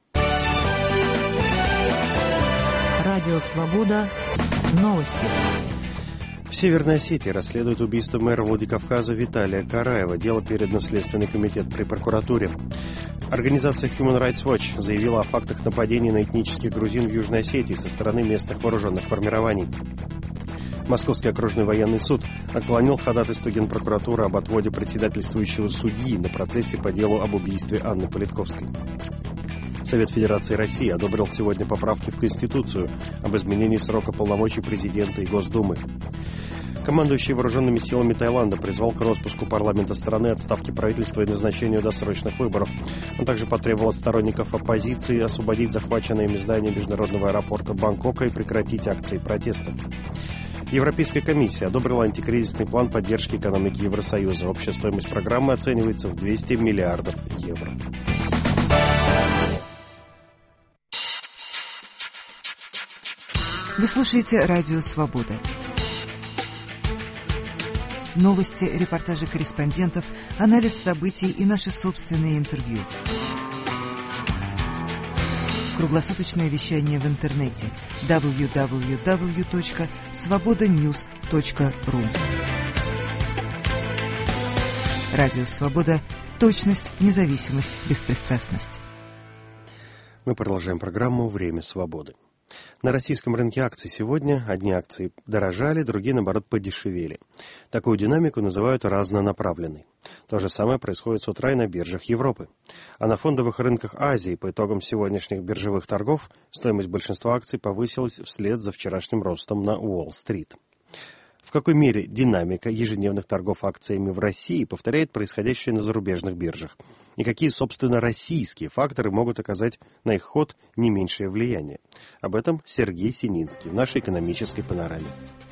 Радио Свобода. Новости. В Северной Осетии расследуют убийство мэра Владикавказа Виталия Караева. Дело передано в Следственный комитет при прокуратуре. Организация Human Rights Watch заявила о фактах нападений на этнических грузин в Южной Осетии со стороны местных вооруженных формирований. Московский окружный военный суд отклонил ходатайство Генпрокуратуры об отводе председательствующего судьи на процессе по делу об убийстве Анны Политковской. Совет Федерации России одобрил сегодня поправки в Конституцию об изменении срока полномочий президента и Госдумы. Командующий вооруженными силами Таиланда призвал к распуску парламента страны, отставке правительства и назначению досрочных выборов. Он также потребовал от сторонников оппозиции освободить захваченные ими здания международного аэропорта Бангкока и прекратить акции протеста. Европейская комиссия одобрила антикризисный план поддержки экономики Евросоюза. Общая стоимость программы оценивается в двести миллиардов евро. Вы слушаете «Радио Свобода». Новости, репортажи корреспондентов, анализ событий и наши собственные интервью. Круглосуточное вещание в интернете дабл ю дабл ю дабл ю точка свобода ньюс точка ру. Радио Свобода. Точность, независимость, беспристрастность. Мы продолжаем программу «Время свободы». На российском рынке акций сегодня одни акции дорожали, другие, наоборот, подешевели. Такую динамику называют разнонаправленной. То же самое происходит с утра и на биржах Европы. А на фондовых рынках Азии по итогам сегодняшних биржевых торгов стоимость большинства акций повысилась вслед за вчерашним ростом на Уолл-стрит. В какой мере динамика ежедневных торгов акциями в России повторяет происходящее на зарубежных биржах? И какие, собственно, российские факторы могут оказать на их ход не меньшее влияние? Об этом Сергей Сининский в нашей экономической панораме.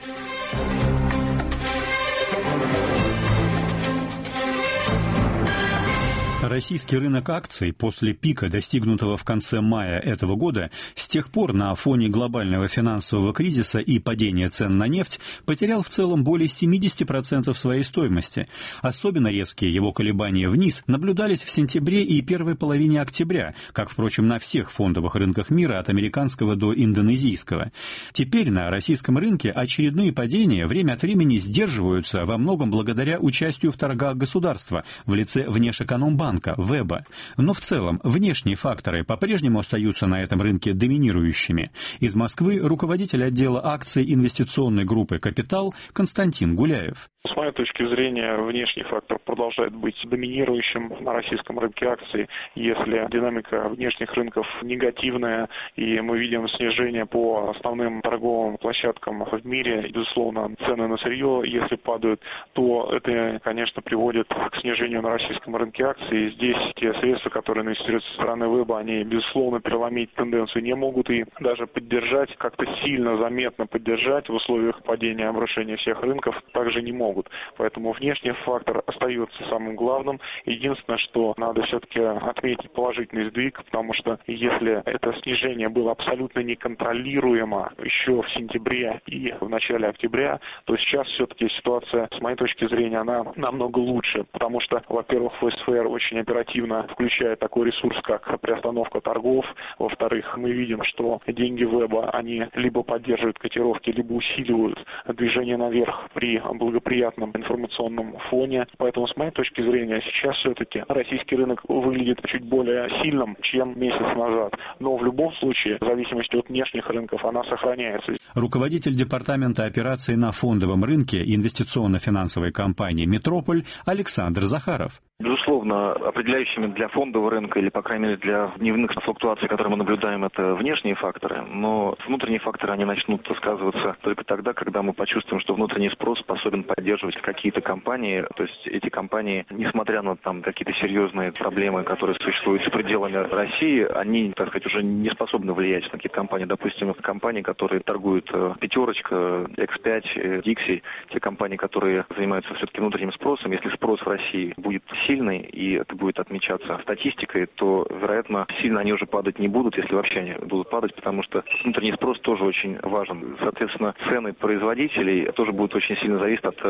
Российский рынок акций после пика, достигнутого в конце мая этого года, с тех пор на фоне глобального финансового кризиса и падения цен на нефть потерял в целом более семьдесят процентов своей стоимости. Особенно резкие его колебания вниз наблюдались в сентябре и первой половине октября, как, впрочем, на всех фондовых рынках мира от американского до индонезийского. Теперь на российском рынке очередные падения время от времени сдерживаются во многом благодаря участию в торгах государства в лице Внешэкономбанка, Веба. Но в целом внешние факторы по-прежнему остаются на этом рынке доминирующими. Из Москвы руководитель отдела акций инвестиционной группы «Капитал» Константин Гуляев. С моей точки зрения, внешний фактор продолжает быть доминирующим на российском рынке акций. Если динамика внешних рынков негативная, и мы видим снижение по основным торговым площадкам в мире, безусловно, цены на сырье, если падают, то это, конечно, приводит к снижению на российском рынке акций. И здесь те средства, которые инвестируются со стороны Веба, они, безусловно, переломить тенденцию не могут и даже поддержать, как-то сильно, заметно поддержать в условиях падения, обрушения всех рынков также не могут. Поэтому внешний фактор остается самым главным. Единственное, что надо все-таки отметить положительный сдвиг, потому что если это снижение было абсолютно неконтролируемо еще в сентябре и в начале октября, то сейчас все-таки ситуация, с моей точки зрения, она намного лучше, потому что, во-первых, ФСФР очень оперативно включает такой ресурс, как приостановка торгов. Во-вторых, мы видим, что деньги Веба, они либо поддерживают котировки, либо усиливают движение наверх при благоприятном информационном фоне. Поэтому, с моей точки зрения, сейчас все-таки российский рынок выглядит чуть более сильным, чем месяц назад. Но в любом случае, в зависимости от внешних рынков, она сохраняется. Руководитель департамента операций на фондовом рынке инвестиционно-финансовой компании «Метрополь» Александр Захаров. Безусловно, определяющими для фондового рынка или, по крайней мере, для дневных флуктуаций, которые мы наблюдаем, это внешние факторы, но внутренние факторы, они начнут сказываться только тогда, когда мы почувствуем, что внутренний спрос способен поддерживать какие-то компании, то есть эти компании, несмотря на там какие-то серьезные проблемы, которые существуют за пределами России, они, так сказать, уже не способны влиять на какие-то компании. Допустим, компании, которые торгуют Пятерочка, икс пять, Dixie, те компании, которые занимаются все-таки внутренним спросом, если спрос в России будет сильный, и это будет отмечаться статистикой, то, вероятно, сильно они уже падать не будут, если вообще они будут падать, потому что внутренний спрос тоже очень важен. Соответственно, цены производителей тоже будут очень сильно зависеть от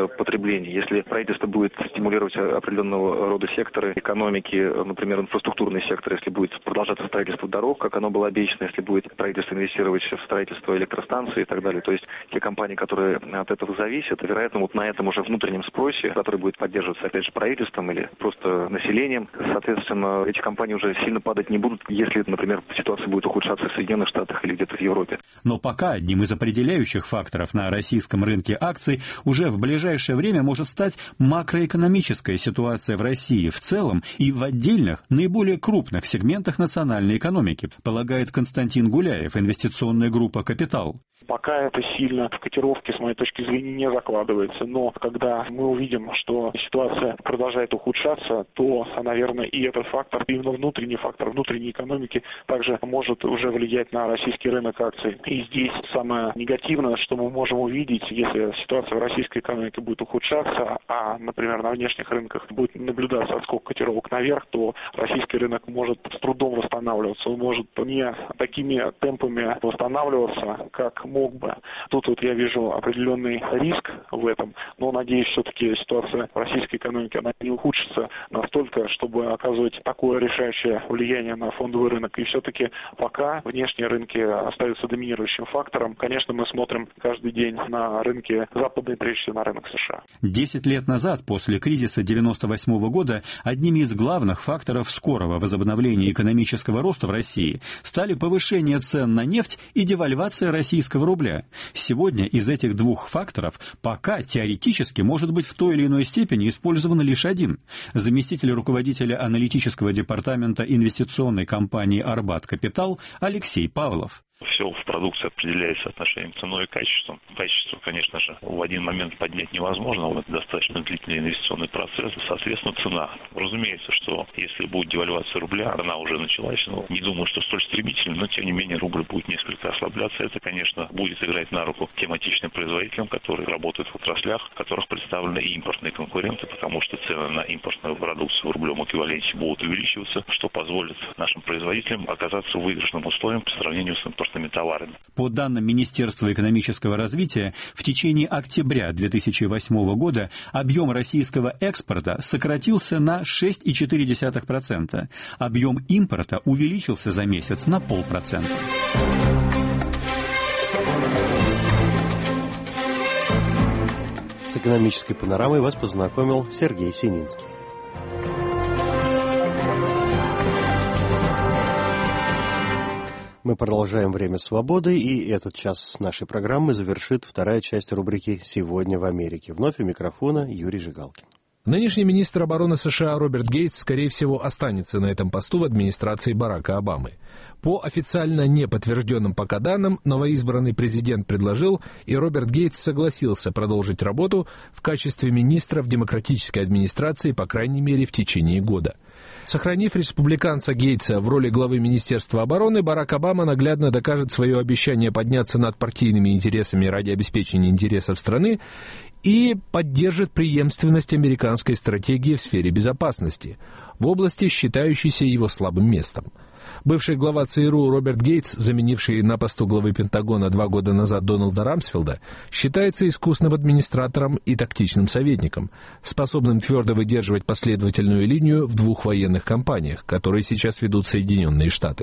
потребления. Если правительство будет стимулировать определенного рода секторы экономики, например, инфраструктурный сектор, если будет продолжаться строительство дорог, как оно было обещано, если будет правительство инвестировать в строительство электростанций и так далее, то есть те компании, которые от этого зависят, вероятно, вот на этом уже внутреннем спросе, который будет поддерживаться, опять же, правительством или просто населением, соответственно, эти компании уже сильно падать не будут, если, например, ситуация будет ухудшаться в Соединенных Штатах или где-то в Европе. Но пока одним из определяющих факторов на российском рынке акций уже в ближайшее время может стать макроэкономическая ситуация в России в целом и в отдельных, наиболее крупных сегментах национальной экономики, полагает Константин Гуляев, инвестиционная группа «Капитал». Пока это сильно в котировке, с моей точки зрения, не закладывается. Но когда мы увидим, что ситуация продолжает ухудшаться, то, наверное, и этот фактор, именно внутренний фактор внутренней экономики, также может уже влиять на российский рынок акций. И здесь самое негативное, что мы можем увидеть, если ситуация в российской экономике будет ухудшаться, а, например, на внешних рынках будет наблюдаться отскок котировок наверх, то российский рынок может с трудом восстанавливаться. Он может не такими темпами восстанавливаться, как мог бы. Тут вот я вижу определенный риск в этом, но надеюсь, все-таки ситуация в российской экономике она не ухудшится настолько, чтобы оказывать такое решающее влияние на фондовый рынок. И все-таки пока внешние рынки остаются доминирующим фактором. Конечно, мы смотрим каждый день на рынки западные, прежде всего на рынок США. Десять лет назад, после кризиса девяносто восьмого года, одними из главных факторов скорого возобновления экономического роста в России стали повышение цен на нефть и девальвация российского рубля. Сегодня из этих двух факторов пока теоретически может быть в той или иной степени использован лишь один. Заместитель руководителя аналитического департамента инвестиционной компании «Арбат Капитал» Алексей Павлов. Все в продукции определяется отношением ценой и качеством. Качество, конечно же, в один момент поднять невозможно. Это достаточно длительный инвестиционный процесс. Соответственно, цена. Разумеется, что если будет девальвация рубля, она уже началась. Но не думаю, что столь стремительно, но тем не менее рубль будет несколько ослабляться. Это, конечно, будет играть на руку тем отечественным производителям, которые работают в отраслях, в которых представлены и импортные конкуренты, потому что цены на импортную продукцию в рублевом эквиваленте будут увеличиваться, что позволит нашим производителям оказаться в выигрышном условии по сравнению с импортными товарами. По данным Министерства экономического развития, в течение октября две тысячи восьмого года объем российского экспорта сократился на шесть целых четыре десятых процента. Объем импорта увеличился за месяц на полпроцента. С экономической панорамой вас познакомил Сергей Сининский. Мы продолжаем «Время свободы», и этот час нашей программы завершит вторая часть рубрики «Сегодня в Америке». Вновь у микрофона Юрий Жигалкин. Нынешний министр обороны США Роберт Гейтс, скорее всего, останется на этом посту в администрации Барака Обамы. По официально не подтвержденным пока данным, новоизбранный президент предложил, и Роберт Гейтс согласился продолжить работу в качестве министра в демократической администрации, по крайней мере, в течение года. Сохранив республиканца Гейтса в роли главы Министерства обороны, Барак Обама наглядно докажет свое обещание подняться над партийными интересами ради обеспечения интересов страны и поддержит преемственность американской стратегии в сфере безопасности, в области, считающейся его слабым местом. Бывший глава ЦРУ Роберт Гейтс, заменивший на посту главы Пентагона два года назад Дональда Рамсфелда, считается искусным администратором и тактичным советником, способным твердо выдерживать последовательную линию в двух военных кампаниях, которые сейчас ведут Соединенные Штаты.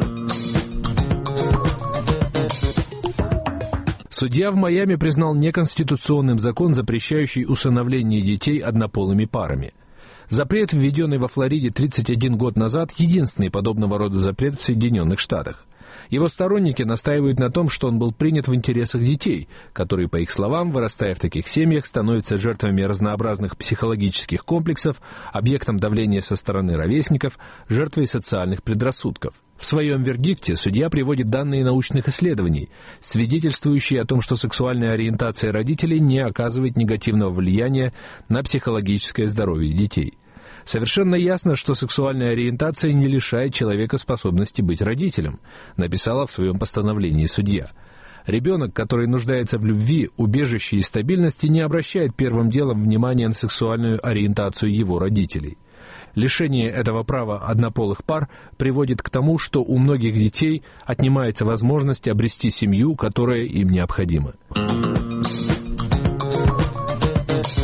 Судья в Майами признал неконституционным закон, запрещающий усыновление детей однополыми парами. Запрет, введенный во Флориде тридцать один год назад, единственный подобного рода запрет в Соединенных Штатах. Его сторонники настаивают на том, что он был принят в интересах детей, которые, по их словам, вырастая в таких семьях, становятся жертвами разнообразных психологических комплексов, объектом давления со стороны ровесников, жертвой социальных предрассудков. В своем вердикте судья приводит данные научных исследований, свидетельствующие о том, что сексуальная ориентация родителей не оказывает негативного влияния на психологическое здоровье детей. Совершенно ясно, что сексуальная ориентация не лишает человека способности быть родителем, написала в своем постановлении судья. Ребенок, который нуждается в любви, убежище и стабильности, не обращает первым делом внимания на сексуальную ориентацию его родителей. Лишение этого права однополых пар приводит к тому, что у многих детей отнимается возможность обрести семью, которая им необходима.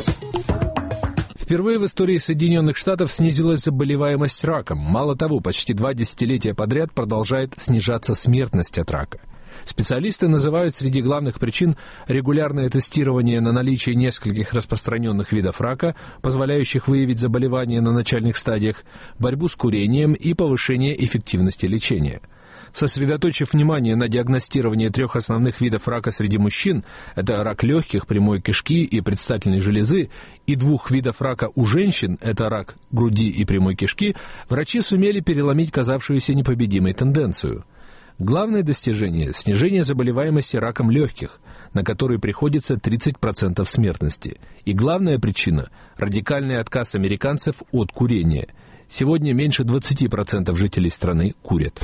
Впервые в истории Соединенных Штатов снизилась заболеваемость раком. Мало того, почти два десятилетия подряд продолжает снижаться смертность от рака. Специалисты называют среди главных причин регулярное тестирование на наличие нескольких распространенных видов рака, позволяющих выявить заболевание на начальных стадиях, борьбу с курением и повышение эффективности лечения. Сосредоточив внимание на диагностировании трех основных видов рака среди мужчин, это рак легких, прямой кишки и предстательной железы, и двух видов рака у женщин, это рак груди и прямой кишки, врачи сумели переломить казавшуюся непобедимой тенденцию. Главное достижение – снижение заболеваемости раком легких, на который приходится тридцать процентов смертности. И главная причина – радикальный отказ американцев от курения. Сегодня меньше двадцати процентов жителей страны курят.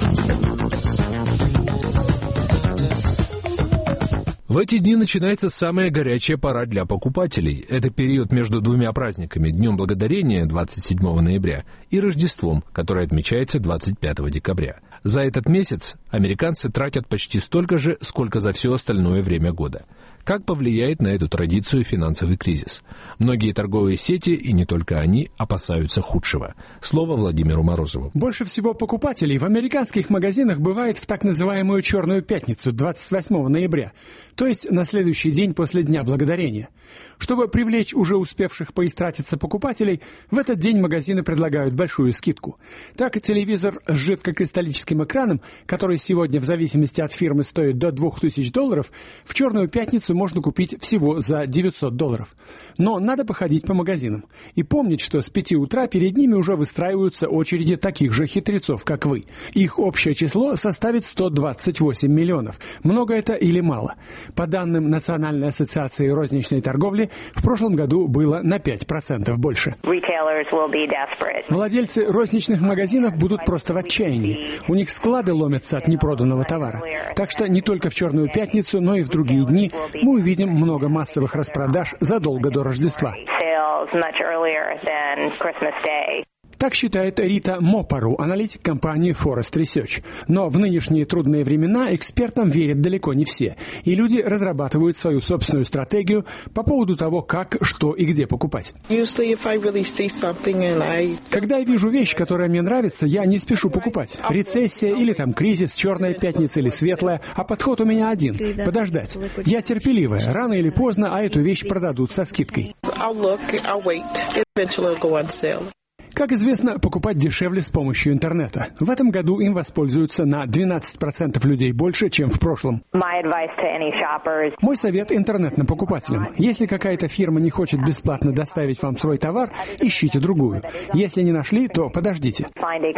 В эти дни начинается самая горячая пора для покупателей. Это период между двумя праздниками – Днем Благодарения, двадцать седьмого ноября, и Рождеством, которое отмечается двадцать пятого декабря. За этот месяц американцы тратят почти столько же, сколько за все остальное время года. Как повлияет на эту традицию финансовый кризис? Многие торговые сети, и не только они, опасаются худшего. Слово Владимиру Морозову. Больше всего покупателей в американских магазинах бывает в так называемую «Черную пятницу» двадцать восьмого ноября, то есть на следующий день после Дня Благодарения. Чтобы привлечь уже успевших поистратиться покупателей, в этот день магазины предлагают большую скидку. Так, телевизор с жидкокристаллическим экраном, который сегодня в зависимости от фирмы стоит до двух тысяч долларов, в «Черную пятницу» можно купить всего за девятьсот долларов. Но надо походить по магазинам и помнить, что с пяти утра перед ними уже выстраиваются очереди таких же хитрецов, как вы. Их общее число составит сто двадцать восемь миллионов. Много это или мало? По данным Национальной ассоциации розничной торговли, в прошлом году было на пять процентов больше. Владельцы розничных магазинов будут просто в отчаянии. У них склады ломятся от непроданного товара. Так что не только в «Черную пятницу», но и в другие дни мы увидим много массовых распродаж задолго до Рождества. Так считает Рита Мопару, аналитик компании Forest Research. Но в нынешние трудные времена экспертам верят далеко не все, и люди разрабатывают свою собственную стратегию по поводу того, как, что и где покупать. Когда я вижу вещь, которая мне нравится, я не спешу покупать. Рецессия или там кризис, черная пятница или светлая, а подход у меня один – подождать. Я терпеливая, рано или поздно, а эту вещь продадут со скидкой. Как известно, покупать дешевле с помощью интернета. В этом году им воспользуются на двенадцать процентов людей больше, чем в прошлом. Мой совет интернетным-покупателям. Если какая-то фирма не хочет бесплатно доставить вам свой товар, ищите другую. Если не нашли, то подождите.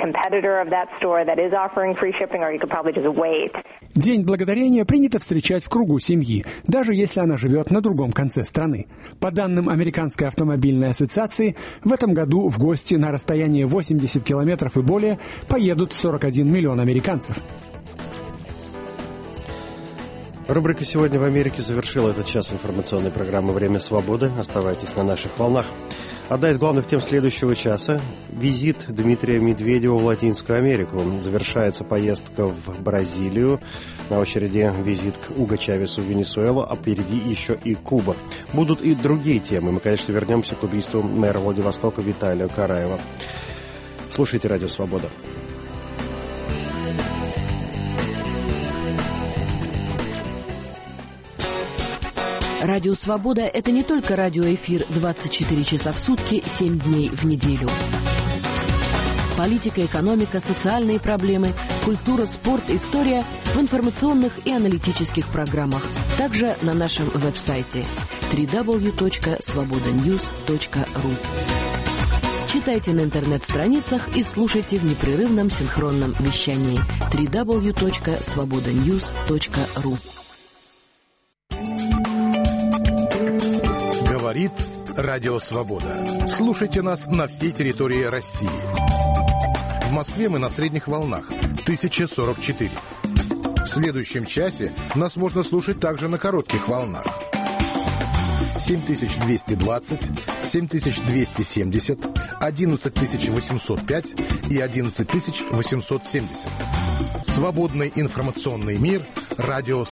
День Благодарения принято встречать в кругу семьи, даже если она живет на другом конце страны. По данным Американской автомобильной ассоциации, в этом году в гости на На расстоянии восемьдесят километров и более поедут сорок один миллион американцев. Рубрика «Сегодня в Америке» завершила этот час информационной программы «Время свободы». Оставайтесь на наших волнах. Одна из главных тем следующего часа – визит Дмитрия Медведева в Латинскую Америку. Завершается поездка в Бразилию. На очереди визит к Уго Чавесу в Венесуэлу, а впереди еще и Куба. Будут и другие темы. Мы, конечно, вернемся к убийству мэра Владивостока Виталия Караева. Слушайте «Радио Свобода». Радио «Свобода» — это не только радиоэфир двадцать четыре часа в сутки, семь дней в неделю. Политика, экономика, социальные проблемы, культура, спорт, история в информационных и аналитических программах. Также на нашем веб-сайте дабл ю дабл ю дабл ю точка свобода ньюс точка ру. Читайте на интернет-страницах и слушайте в непрерывном синхронном вещании дабл ю дабл ю дабл ю точка свобода ньюс точка ру. Говорит Радио Свобода. Слушайте нас на всей территории России. В Москве мы на средних волнах тысяча сорок четыре. В следующем часе нас можно слушать также на коротких волнах. семь тысяч двести двадцать, семь тысяч двести семьдесят, одиннадцать тысяч восемьсот пять и одиннадцать тысяч восемьсот семьдесят. Свободный информационный мир. Радио